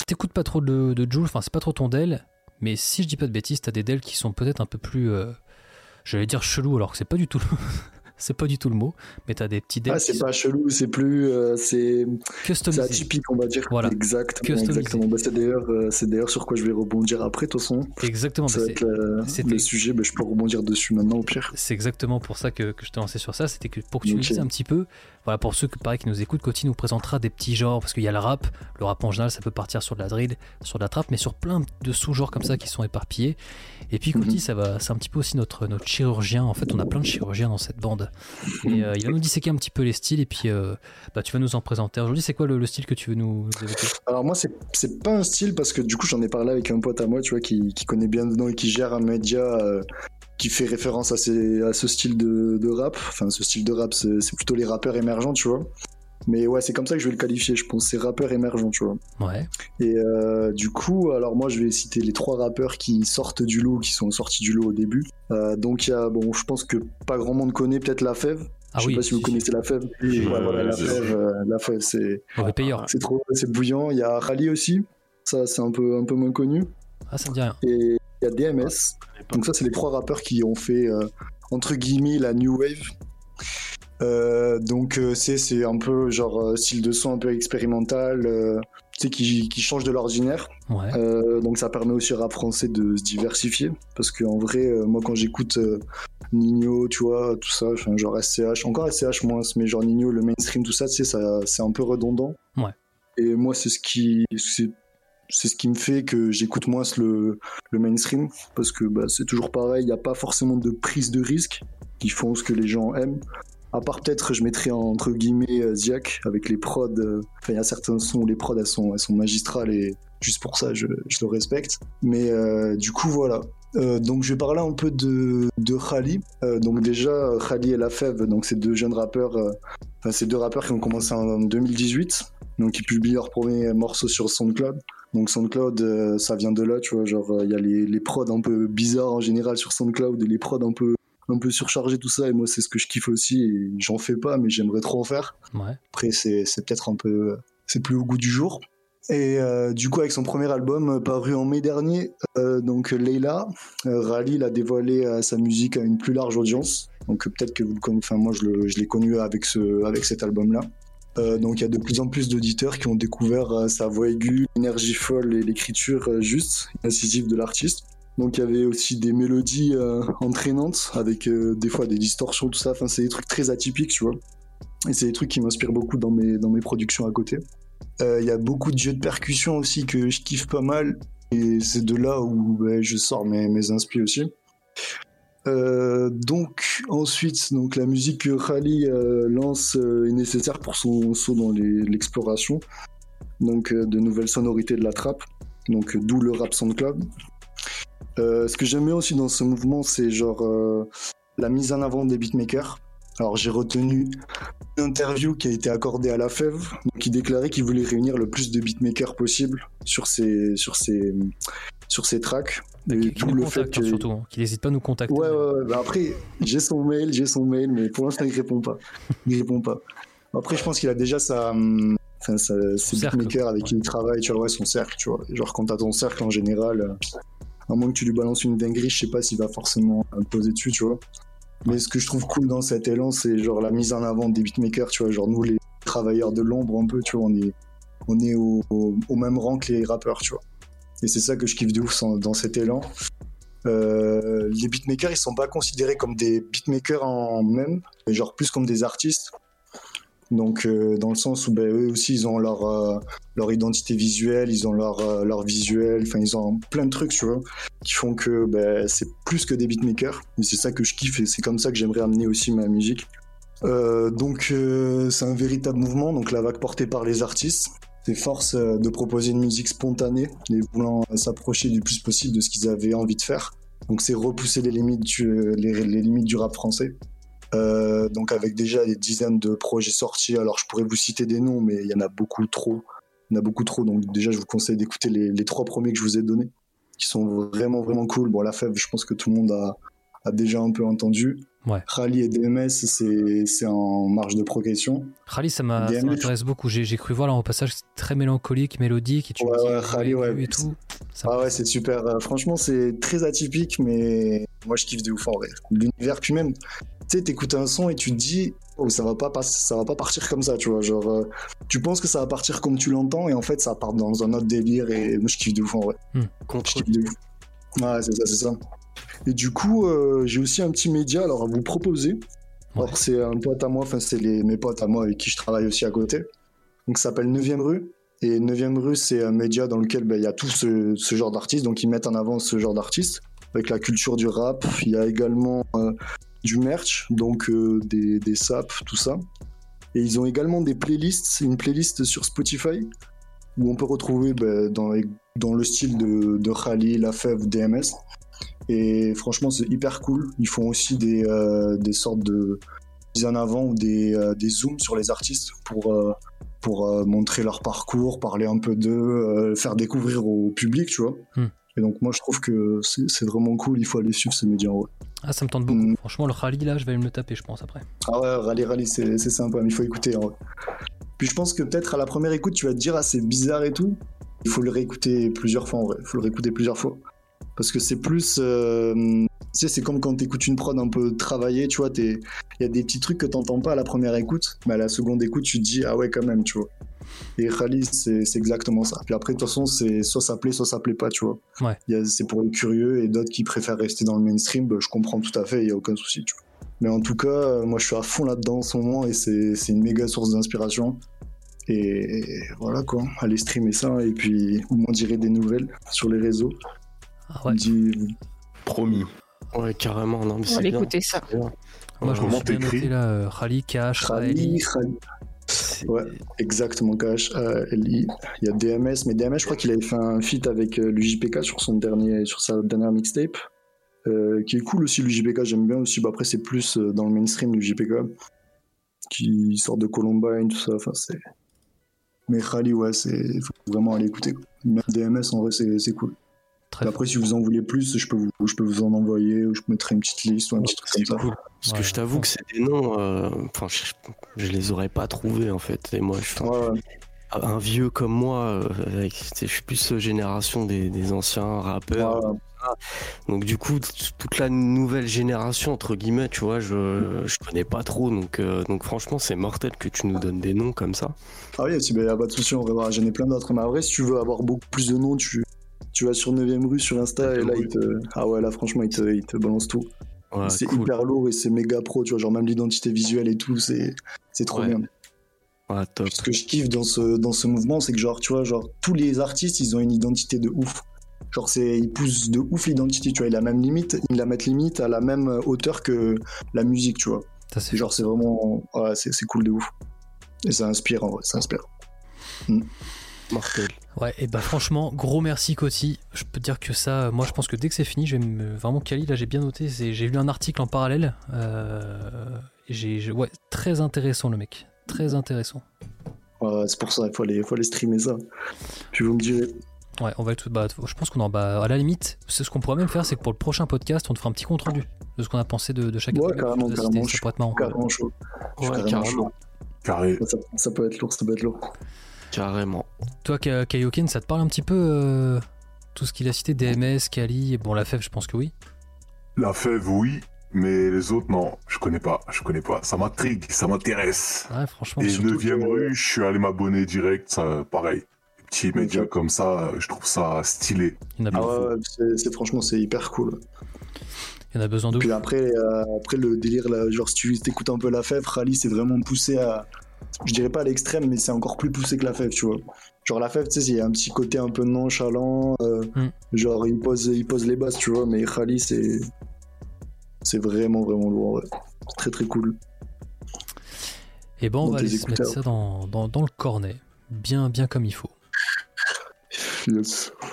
t'écoutes pas trop de Jul, enfin c'est pas trop ton Del, mais si je dis pas de bêtises, t'as des Del qui sont peut-être un peu plus, j'allais dire chelou, alors que c'est pas du tout c'est pas du tout le mot, mais t'as des petits Del. Ah, c'est pas chelou, c'est plus, c'est customisé. atypique, on va dire. Voilà. Exactement. Bah, c'est d'ailleurs sur quoi je vais rebondir après, de toute façon. Exactement. Ça va être le sujet, je peux rebondir dessus maintenant, au pire. C'est exactement pour ça que je t'ai lancé sur ça, c'était que pour que tu nous dises un petit peu, voilà, pour ceux qui nous écoutent, Coty nous présentera des petits genres, parce qu'il y a le rap en général, ça peut partir sur de la drill, sur de la trap, mais sur plein de sous-genres comme ça qui sont éparpillés. Et puis Coty, c'est un petit peu aussi notre chirurgien. En fait, on a plein de chirurgiens dans cette bande. Et il va nous disséquer un petit peu les styles, et puis tu vas nous en présenter. Aujourd'hui, c'est quoi le style que tu veux nous évoquer? Alors moi, c'est pas un style, parce que du coup, j'en ai parlé avec un pote à moi, tu vois, qui connaît bien dedans et qui gère un média qui fait référence à ce style de rap. Enfin, ce style de rap, c'est plutôt les rappeurs émergents, tu vois. Mais ouais, c'est comme ça que je vais le qualifier, je pense. C'est rappeur émergent, tu vois. Ouais. Et du coup, alors moi, je vais citer les 3 rappeurs qui sortent du lot, qui sont sortis du lot au début. Donc il y a, bon, je pense que pas grand monde connaît peut-être La Fève. Je sais pas si vous connaissez La Fève. Ouais, voilà, La Fève, c'est mauvais payeur. C'est bouillant. Il y a Rally aussi. Ça, c'est un peu moins connu. Ah, ça me dit rien. Et il y a DMS. Donc ça, c'est les 3 rappeurs qui ont fait entre guillemets la new wave. Donc c'est un peu genre style de son un peu expérimental, qui change de l'ordinaire. Ouais. Donc ça permet aussi au rap français de se diversifier, parce que en vrai, moi quand j'écoute Nino, tu vois, tout ça, genre SCH, encore SCH moins, mais genre Nino, le mainstream, tout ça, tu sais, c'est un peu redondant. Ouais. Et moi, c'est ce qui me fait que j'écoute moins le mainstream, parce que c'est toujours pareil, il n'y a pas forcément de prise de risque qui font ce que les gens aiment. À part peut-être, je mettrais entre guillemets Ziak avec les prods. Enfin, il y a certains sons où les prods elles sont magistrales, et juste pour ça, je le respecte. Mais du coup, voilà. Donc, je vais parler un peu de Khali. Donc déjà, Khali et La Fève, donc ces 2 jeunes rappeurs, ces 2 rappeurs qui ont commencé en 2018, donc ils publient leur premier morceau sur SoundCloud. Donc SoundCloud, ça vient de là, tu vois, genre il y a les prods un peu bizarres en général sur SoundCloud, et les prods un peu surchargé, tout ça, et moi c'est ce que je kiffe aussi, et j'en fais pas, mais j'aimerais trop en faire. Ouais. Après c'est peut-être un peu, c'est plus au goût du jour. Et du coup, avec son premier album paru en mai dernier, donc Leila, Rally a dévoilé sa musique à une plus large audience. Donc peut-être que vous le connaissez, enfin moi je l'ai connu avec cet album-là. Donc il y a de plus en plus d'auditeurs qui ont découvert sa voix aiguë, l'énergie folle et l'écriture juste, incisive de l'artiste. Donc il y avait aussi des mélodies entraînantes, avec des fois des distorsions, tout ça. Enfin, c'est des trucs très atypiques, tu vois. Et c'est des trucs qui m'inspirent beaucoup dans mes productions à côté. Il y a beaucoup de jeux de percussion aussi que je kiffe pas mal. Et c'est de là où je sors mes inspi aussi. Donc ensuite, donc la musique que Khali lance est nécessaire pour son saut dans l'exploration. Donc de nouvelles sonorités de la trap. Donc d'où le rap SoundCloud. Ce que j'aime bien aussi dans ce mouvement, c'est genre la mise en avant des beatmakers. Alors j'ai retenu une interview qui a été accordée à La Fève, qui déclarait qu'il voulait réunir le plus de beatmakers possible sur ses tracks. Qui nous contacte surtout, hein, qui n'hésite pas à nous contacter. Ouais. Bah après, j'ai son mail, mais pour l'instant il répond pas. Après, je pense qu'il a déjà ses beatmakers avec qui il travaille, tu vois, son cercle, tu vois. Genre quand t'as ton cercle en général, à moins que tu lui balances une dinguerie, je sais pas s'il va forcément poser dessus, tu vois. Mais ce que je trouve cool dans cet élan, c'est genre la mise en avant des beatmakers, tu vois. Genre nous, les travailleurs de l'ombre, un peu, tu vois, on est au même rang que les rappeurs, tu vois. Et c'est ça que je kiffe de ouf dans cet élan. Les beatmakers, ils sont pas considérés comme des beatmakers en même, mais genre plus comme des artistes. Donc dans le sens où eux aussi ils ont leur identité visuelle, ils ont leur visuel, enfin ils ont plein de trucs, tu vois, qui font que c'est plus que des beatmakers, et c'est ça que je kiffe, et c'est comme ça que j'aimerais amener aussi ma musique. Donc c'est un véritable mouvement, donc la vague portée par les artistes, c'est force de proposer une musique spontanée, et voulant s'approcher du plus possible de ce qu'ils avaient envie de faire. Donc c'est repousser les limites du rap français. Donc avec déjà des dizaines de projets sortis, alors je pourrais vous citer des noms, mais il y en a beaucoup trop. Donc déjà je vous conseille d'écouter les 3 premiers que je vous ai donnés, qui sont vraiment vraiment cool. Bon, La Fève, je pense que tout le monde a déjà un peu entendu. Ouais. Rally et DMS, c'est en marge de progression. Rally, ça m'intéresse beaucoup. J'ai cru voir là au passage, c'est très mélancolique, mélodique, et tu me dis Rally, et tout. C'est super. Franchement, c'est très atypique, mais moi je kiffe de ouf en vrai. L'univers, puis même, tu sais, t'écoutes un son et tu te dis, oh, ça va pas partir comme ça, tu vois. Genre, tu penses que ça va partir comme tu l'entends, et en fait, ça part dans un autre délire, et moi je kiffe de ouf en vrai. Je kiffe de ouf. Ouais, c'est ça. Et du coup, j'ai aussi un petit média alors à vous proposer. Ouais. Alors, c'est un pote à moi, enfin, c'est mes potes à moi avec qui je travaille aussi à côté. Donc, ça s'appelle 9e rue. Et 9e rue, c'est un média dans lequel il y a tout ce genre d'artistes. Donc, ils mettent en avant ce genre d'artistes avec la culture du rap. Il y a également du merch, donc des saps, tout ça. Et ils ont également des playlists, une playlist sur Spotify où on peut retrouver dans le style de Rally, La Fève, DMS. Et franchement, c'est hyper cool. Ils font aussi des sortes de mise en avant ou des zooms sur les artistes pour montrer leur parcours, parler un peu d'eux, faire découvrir au public, tu vois. Et donc moi, je trouve que c'est vraiment cool. Il faut aller suivre ces médias. Ouais. Ah, ça me tente beaucoup. Franchement, le Rally, là, je vais me le taper, je pense, après. Ah ouais, Rally, c'est sympa, mais il faut écouter. Ouais. Puis je pense que peut-être à la première écoute, tu vas te dire, ah, c'est bizarre et tout. Il faut le réécouter plusieurs fois, en vrai. Il faut le réécouter plusieurs fois. Parce que c'est plus... tu sais, c'est comme quand t'écoutes une prod un peu travaillée, tu vois, il y a des petits trucs que t'entends pas à la première écoute, mais à la seconde écoute, tu te dis, ah ouais, quand même, tu vois. Et Rally, c'est exactement ça. Puis après, de toute façon, c'est soit ça plaît pas, tu vois. Ouais. C'est pour les curieux et d'autres qui préfèrent rester dans le mainstream, je comprends tout à fait, il y a aucun souci, tu vois. Mais en tout cas, moi, je suis à fond là-dedans en ce moment et c'est une méga source d'inspiration. Et voilà, quoi. Allez streamer ça et puis vous m'en direz des nouvelles sur les réseaux. Ah ouais. Promis. Ouais, carrément. Non, mais on va écouter ça. Moi, je me suis bien noté là, Rally, KH, Rally. Ouais, exactement, KH, LI. Il y a DMS, mais DMS, je crois qu'il avait fait un feat avec l'UJPK sur sa dernière mixtape, qui est cool aussi. L'UJPK, j'aime bien aussi. Après, c'est plus dans le mainstream, l'UJPK, qui sort de Columbine, tout ça. Enfin, c'est. Mais Rally, ouais, faut vraiment aller écouter. Même DMS, en vrai, c'est cool. Après, si vous en voulez plus, je peux vous en envoyer, ou je mettrai une petite liste ou un petit truc comme ça. Cool. Parce que je t'avoue que c'est des noms, je les aurais pas trouvés en fait. Et moi, un vieux comme moi, je suis plus génération des anciens rappeurs. Ouais. Donc du coup, toute la nouvelle génération entre guillemets, tu vois, je connais pas trop. Donc franchement, c'est mortel que tu nous donnes des noms comme ça. Ah oui, y a pas de souci, on va j'en ai plein d'autres. Mais en vrai, si tu veux avoir beaucoup plus de noms, tu vas sur 9e rue sur Insta et là, là franchement, il te balance tout. Ouais, c'est cool. Hyper lourd et c'est méga pro, tu vois, genre même l'identité visuelle et tout, c'est trop bien. Ouais, top. Ce que je kiffe dans ce mouvement, c'est que genre, tu vois, genre tous les artistes, ils ont une identité de ouf. Genre ils poussent de ouf l'identité, tu vois, ils la mettent limite à la même hauteur que la musique, tu vois. C'est genre, c'est vraiment, c'est cool de ouf. Et ça inspire, en vrai, ça inspire. Mortel. Ouais, et bah franchement, gros merci Coty. Je peux te dire que ça, moi je pense que dès que c'est fini, je vais vraiment Kali, là j'ai bien noté, j'ai lu un article en parallèle. Ouais, très intéressant le mec, très intéressant. Ouais, c'est pour ça, il faut aller streamer ça. Puis vous me direz. Ouais, on va être, je pense qu'on à la limite, ce qu'on pourrait même faire, c'est que pour le prochain podcast, on te fera un petit compte rendu de ce qu'on a pensé de chaque épisode. Ouais, carrément, ça pourrait être marrant. Carrément chaud. Ouais, carrément. Ça peut être lourd, Carrément. Toi, Kaioken, ça te parle un petit peu tout ce qu'il a cité, DMS, Kali, bon, La Fève, je pense que oui. La Fève, oui, mais les autres, non, je connais pas. Ça m'intrigue, ça m'intéresse. Ouais, franchement. Et 9e rue, je suis allé m'abonner direct, ça, pareil. Petits médias comme ça, je trouve ça stylé. Franchement, c'est hyper cool. Il y en a besoin de. Puis après le délire, là, genre si tu écoutes un peu La Fève, Rally, c'est vraiment poussé à. Je dirais pas à l'extrême, mais c'est encore plus poussé que La Fève, tu vois. Genre La Fève, tu sais, il y a un petit côté un peu nonchalant, genre il pose les bases, tu vois, mais Rally, c'est vraiment, vraiment lourd, ouais. C'est très, très cool. Et bon, on va aller se mettre ça dans le cornet, bien comme il faut. Yes.